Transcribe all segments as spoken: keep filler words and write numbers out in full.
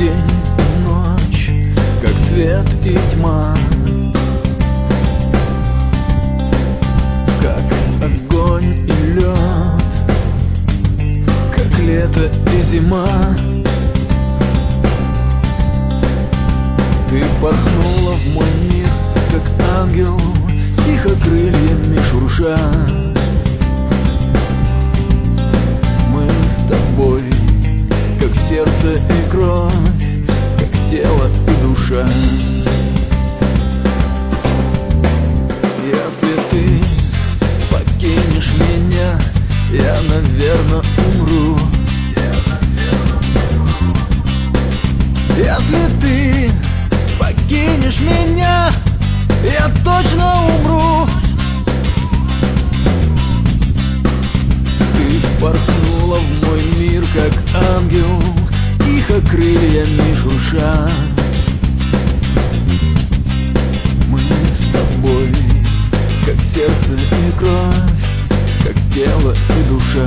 день и ночь, как свет и тьма, как огонь и лед, как лето и зима. Ты порхнула в мой мир, как ангел, тихо крыльями шурша. Мы с тобой, как сердце и кровь, как тело и душа. Если ты покинешь меня, я, наверное, умру. Если ты покинешь меня, я точно умру. Ты порхнула в мой мир, как ангел, тихо крыльями шурша. Мы с тобой, как сердце и кровь, как тело и душа.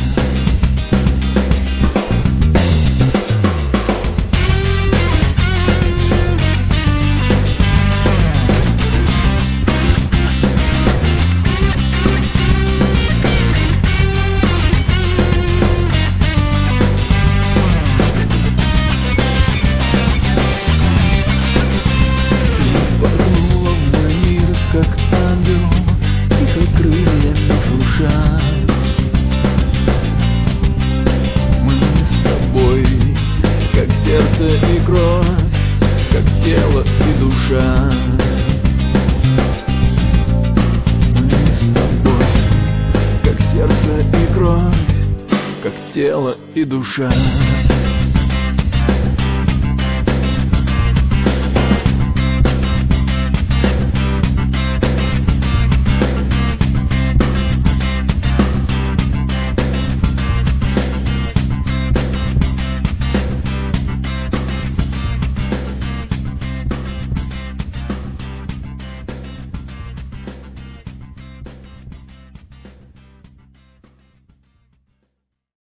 Сердце и кровь, как тело и душа. Мы с тобой, как сердце и кровь, как тело и душа.